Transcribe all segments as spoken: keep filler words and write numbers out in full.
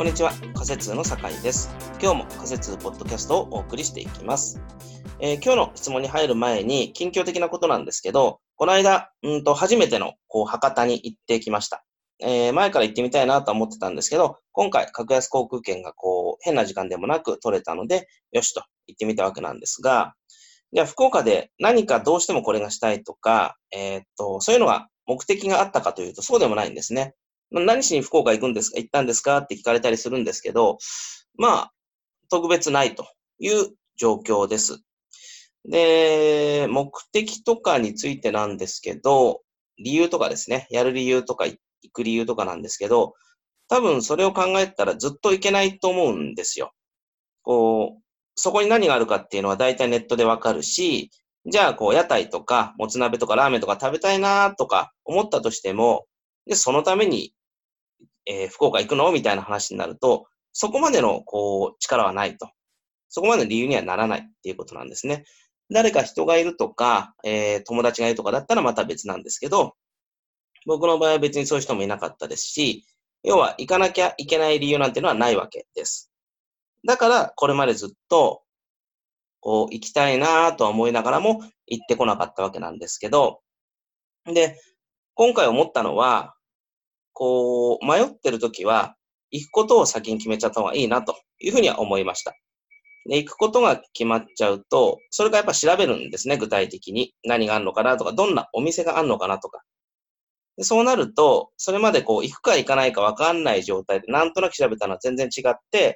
こんにちは、仮説通の酒井です。今日も仮説通ポッドキャストをお送りしていきます。えー、今日の質問に入る前に近況的なことなんですけど、この間、うんと初めてのこう博多に行ってきました。えー、前から行ってみたいなと思ってたんですけど、今回格安航空券がこう変な時間でもなく取れたので、よしと行ってみたわけなんですが、じゃあ福岡で何かどうしてもこれがしたいとか、えーっと、そういうのが目的があったかというとそうでもないんですね。何しに福岡行くんですか、行ったんですかって聞かれたりするんですけど、まあ、特別ないという状況です。で、目的とかについてなんですけど、理由とかですね、やる理由とか行く理由とかなんですけど、多分それを考えたらずっと行けないと思うんですよ。こう、そこに何があるかっていうのは大体ネットでわかるし、じゃあこう屋台とかもつ鍋とかラーメンとか食べたいなとか思ったとしても、で、そのためにえー、福岡行くのみたいな話になると、そこまでの、こう、力はないと。そこまでの理由にはならないっていうことなんですね。誰か人がいるとか、えー、友達がいるとかだったらまた別なんですけど、僕の場合は別にそういう人もいなかったですし、要は行かなきゃいけない理由なんていうのはないわけです。だから、これまでずっと、こう、行きたいなとは思いながらも行ってこなかったわけなんですけど、で、今回思ったのは、こう、迷ってるときは、行くことを先に決めちゃった方がいいなというふうには思いました。で、行くことが決まっちゃうと、それからやっぱ調べるんですね、具体的に。何があるのかなとか、どんなお店があるのかなとか。でそうなると、それまでこう、行くか行かないかわかんない状態で、なんとなく調べたのは全然違って、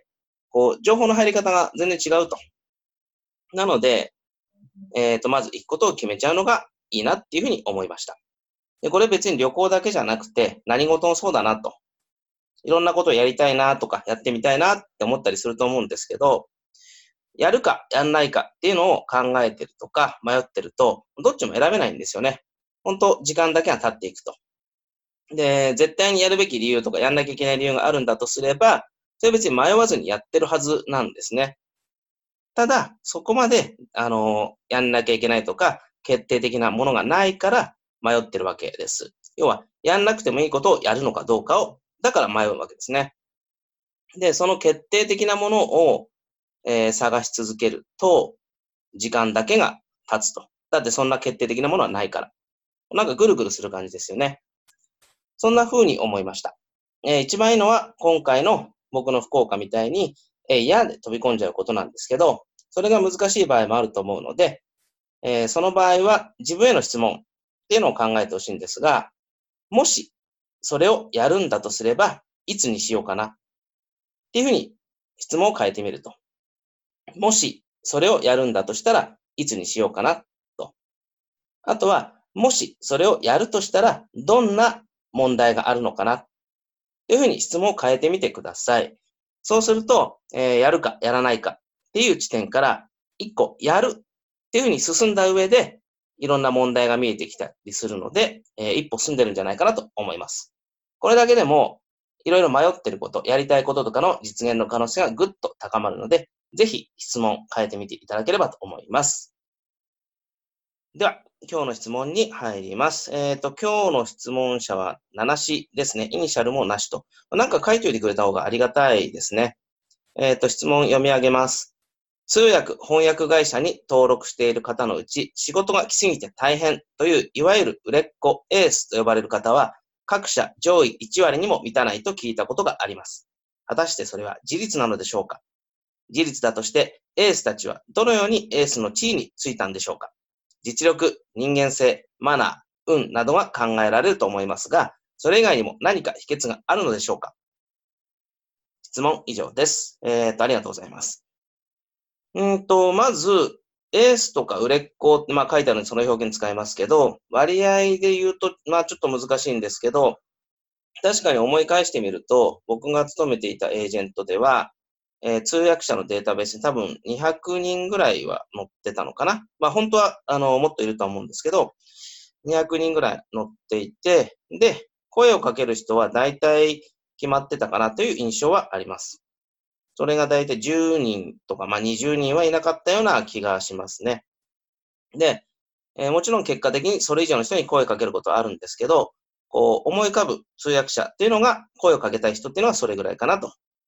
こう、情報の入り方が全然違うと。なので、えっと、まず行くことを決めちゃうのがいいなっていうふうに思いました。で、これ別に旅行だけじゃなくて、何事もそうだなと。いろんなことをやりたいなとか、やってみたいなって思ったりすると思うんですけど、やるかやんないかっていうのを考えてるとか、迷ってると、どっちも選べないんですよね。本当時間だけが経っていくと。で、絶対にやるべき理由とか、やんなきゃいけない理由があるんだとすれば、それ別に迷わずにやってるはずなんですね。ただ、そこまで、あの、やんなきゃいけないとか、決定的なものがないから迷ってるわけです。要は、やんなくてもいいことをやるのかどうかを、だから迷うわけですね。で、その決定的なものを、えー探し続けると、時間だけが経つと。だってそんな決定的なものはないから。なんかぐるぐるする感じですよね。そんな風に思いました。えー一番いいのは、今回の僕の福岡みたいに、えー、嫌で飛び込んじゃうことなんですけど、それが難しい場合もあると思うので、えーその場合は自分への質問っていうのを考えてほしいんですが、もしそれをやるんだとすれば、いつにしようかなっていうふうに質問を変えてみると。もし、それをやるんだとしたらいつにしようかなと。あとは、もし、それをやるとしたら、どんな問題があるのかなというふうに質問を変えてみてください。そうすると、えーやるかやらないかっていう地点から、一個やるっていうふうに進んだ上で、いろんな問題が見えてきたりするので、えー一歩進んでるんじゃないかなと思います。これだけでも、いろいろ迷ってること、やりたいこととかの実現の可能性がぐっと高まるので、ぜひ質問変えてみていただければと思います。では、今日の質問に入ります。えっと、今日の質問者は、ななしですね。イニシャルもなしと。なんか書いておいてくれた方がありがたいですね。えっと、質問読み上げます。通訳、翻訳会社に登録している方のうち、仕事が来すぎて大変という、いわゆる売れっ子、エースと呼ばれる方は、各社上位いち割にも満たないと聞いたことがあります。果たしてそれは事実なのでしょうか？事実だとして、エースたちはどのようにエースの地位についたんでしょうか？実力、人間性、マナー、運などは考えられると思いますが、それ以外にも何か秘訣があるのでしょうか？質問以上です。えっと、ありがとうございます。うんと、まず、エースとか売れっ子って、まあ書いてあるのでその表現使いますけど、割合で言うと、まあちょっと難しいんですけど、確かに思い返してみると、僕が勤めていたエージェントでは、えー通訳者のデータベースに多分にひゃくにんぐらいは載ってたのかな。まあ本当は、あの、もっといるとは思うんですけど、にひゃくにんぐらい載っていて、で、声をかける人は大体決まってたかなという印象はあります。それが大体じゅうにんとか、まあにじゅうにんはいなかったような気がしますね。で、えーもちろん結果的にそれ以上の人に声をかけることはあるんですけど、こう思い浮かぶ通訳者っていうのが声をかけたい人っていうのはそれぐらいかなと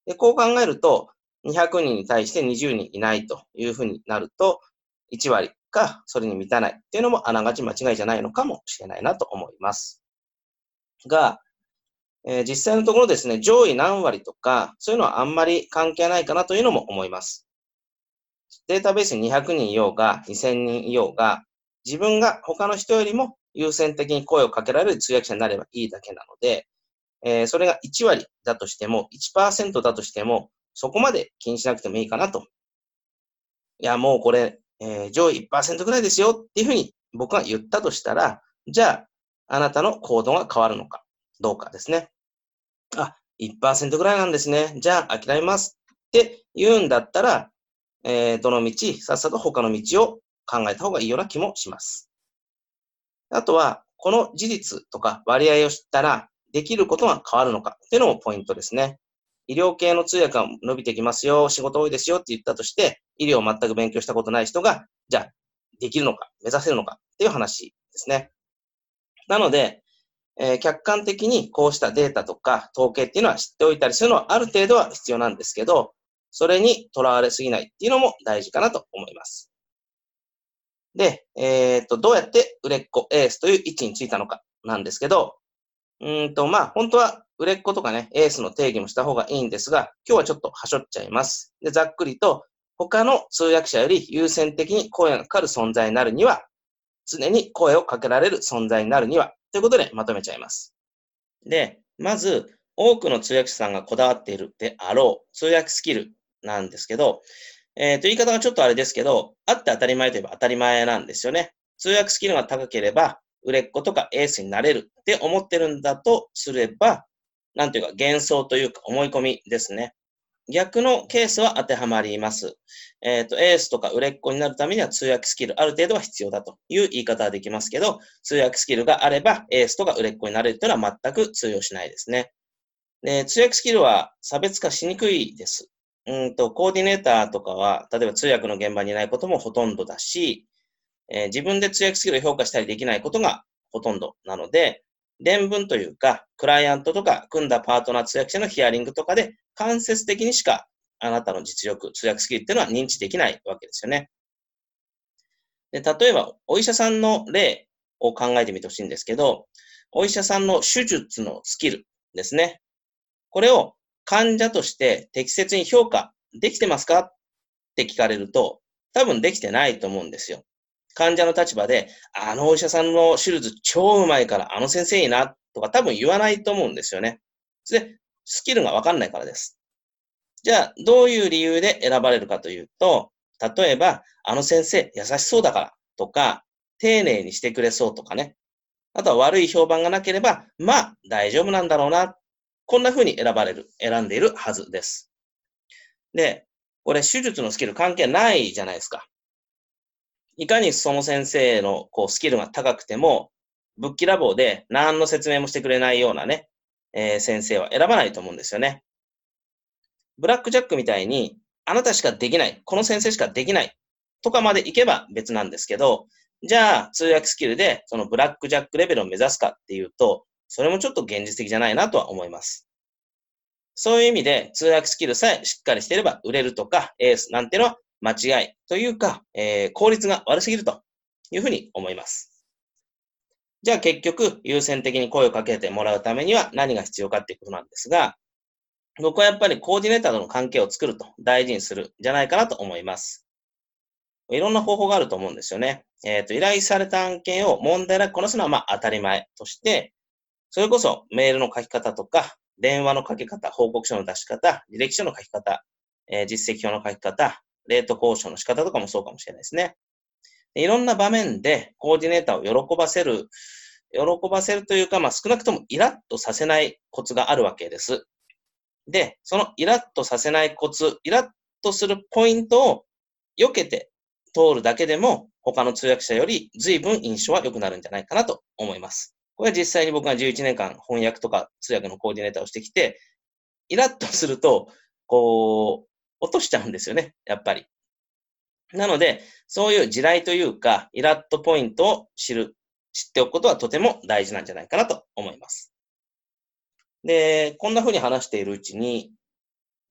で、こう考えると、にひゃくにんに対してにじゅうにんいないというふうになると、いち割かそれに満たないっていうのもあながち間違いじゃないのかもしれないなと思います。が、えー実際のところですね、上位何割とか、そういうのはあんまり関係ないかなというのも思います。データベースににひゃくにんいようが、にせんにんいようが、自分が他の人よりも優先的に声をかけられる通訳者になればいいだけなので、えーそれがいち割だとしても、いちパーセントだとしても、そこまで気にしなくてもいいかなと。いや、もうこれ、えー上位いちパーセントぐらいですよっていうふうに僕が言ったとしたら、じゃあ、あなたの行動が変わるのかどうかですね。あ、いちパーセントぐらいなんですね。じゃあ諦めますって言うんだったら、えーどの道、さっさと他の道を考えた方がいいような気もします。あとは、この事実とか割合を知ったら、できることが変わるのかっていうのもポイントですね。医療系の通訳が伸びてきますよ、仕事多いですよって言ったとして、医療を全く勉強したことない人が、じゃあ、できるのか、目指せるのかっていう話ですね。なので、えー客観的にこうしたデータとか統計っていうのは知っておいたりするのはある程度は必要なんですけど、それにとらわれすぎないっていうのも大事かなと思います。で、えっと、どうやって売れっ子エースという位置についたのかなんですけど、うーんと、まあ、本当は売れっ子とかね、エースの定義もした方がいいんですが、今日はちょっとはしょっちゃいます。で、ざっくりと、他の通訳者より優先的に声がかかる存在になるには、常に声をかけられる存在になるには、ということでまとめちゃいます。で、まず、多くの通訳者さんがこだわっているであろう通訳スキルなんですけど、えっと、言い方がちょっとあれですけど、あって当たり前といえば当たり前なんですよね。通訳スキルが高ければ、売れっ子とかエースになれるって思ってるんだとすれば、なんていうか幻想というか思い込みですね。逆のケースは当てはまります。えっと、エースとか売れっ子になるためには通訳スキルある程度は必要だという言い方はできますけど、通訳スキルがあればエースとか売れっ子になれるというのは全く通用しないですね。で、通訳スキルは差別化しにくいです。うんと、コーディネーターとかは、例えば通訳の現場にいないこともほとんどだし、えー自分で通訳スキルを評価したりできないことがほとんどなので、伝聞というか、クライアントとか組んだパートナー通訳者のヒアリングとかで間接的にしかあなたの実力、通訳スキルっていうのは認知できないわけですよね。で、例えば、お医者さんの例を考えてみてほしいんですけど、お医者さんの手術のスキルですね。これを患者として適切に評価できてますかって聞かれると、多分できてないと思うんですよ。患者の立場で、あのお医者さんの手術超うまいからあの先生いいなとか多分言わないと思うんですよね。で、スキルがわかんないからです。じゃあ、どういう理由で選ばれるかというと、例えば、あの先生優しそうだからとか、丁寧にしてくれそうとかね。あとは悪い評判がなければ、まあ大丈夫なんだろうな。こんな風に選ばれる、選んでいるはずです。で、これ手術のスキル関係ないじゃないですか。いかにその先生のこうスキルが高くても、ぶっきらぼうで何の説明もしてくれないようなね、えー先生は選ばないと思うんですよね。ブラックジャックみたいに、あなたしかできない、この先生しかできないとかまでいけば別なんですけど、じゃあ通訳スキルでそのブラックジャックレベルを目指すかっていうと、それもちょっと現実的じゃないなとは思います。そういう意味で通訳スキルさえしっかりしていれば売れるとかエースなんてのは間違いというか、えー効率が悪すぎるというふうに思います。じゃあ結局優先的に声をかけてもらうためには何が必要かっていうことなんですが、僕はやっぱりコーディネーターとの関係を作ると大事にするんじゃないかなと思います。いろんな方法があると思うんですよね。えっと、依頼された案件を問題なくこなすのはまあ当たり前として、それこそメールの書き方とか、電話の書き方、報告書の出し方、履歴書の書き方、えー実績表の書き方、レート交渉の仕方とかもそうかもしれないですね。いろんな場面でコーディネーターを喜ばせる、喜ばせるというか、まあ少なくともイラッとさせないコツがあるわけです。で、そのイラッとさせないコツ、イラッとするポイントを避けて通るだけでも、他の通訳者より随分印象は良くなるんじゃないかなと思います。これは実際に僕がじゅういちねんかん翻訳とか通訳のコーディネーターをしてきて、イラッとすると、こう、落としちゃうんですよね、やっぱり。なので、そういう地雷というか、イラッとポイントを知る、知っておくことはとても大事なんじゃないかなと思います。で、こんな風に話しているうちに、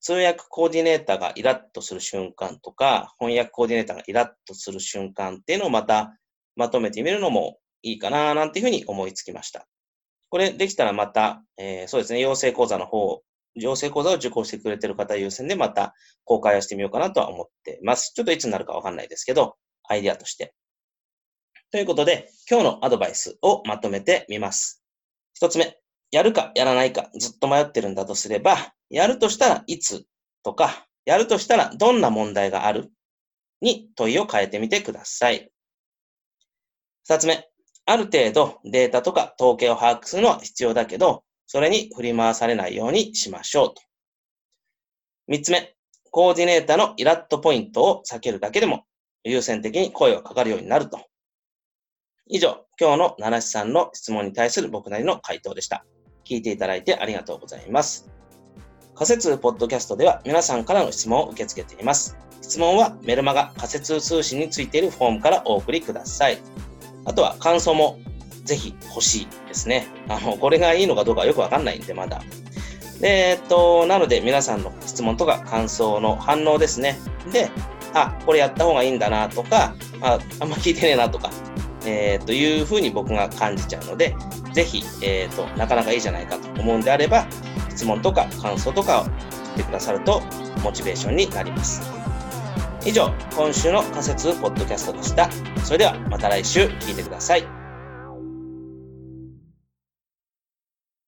通訳コーディネーターがイラッとする瞬間とか、翻訳コーディネーターがイラッとする瞬間っていうのをまたまとめてみるのもいいかななんていうふうに思いつきました。これできたらまた、えー、そうですね、養成講座の方、養成講座を受講してくれてる方優先でまた公開をしてみようかなとは思っています。ちょっといつになるかわかんないですけど、アイデアとして。ということで、今日のアドバイスをまとめてみます。一つ目、やるかやらないかずっと迷ってるんだとすれば、やるとしたらいつとか、やるとしたらどんな問題があるに問いを変えてみてください。二つ目、ある程度データとか統計を把握するのは必要だけど、それに振り回されないようにしましょうと。三つ目、コーディネーターのイラッとポイントを避けるだけでも優先的に声がかかるようになると。以上、今日の七七さんの質問に対する僕なりの回答でした。聞いていただいてありがとうございます。仮説ポッドキャストでは皆さんからの質問を受け付けています。質問はメルマガ仮説通信についているフォームからお送りください。あとは感想もぜひ欲しいですね。あの、これがいいのかどうかよくわかんないんでまだ。で、えっと、なので皆さんの質問とか感想の反応ですね。で、あ、これやった方がいいんだなとか、あ、あんま聞いてねえなとか、えー、というふうに僕が感じちゃうので、ぜひ、えーと、なかなかいいじゃないかと思うんであれば、質問とか感想とかを言ってくださるとモチベーションになります。以上、今週の仮説ポッドキャストでした。それではまた来週聞いてください。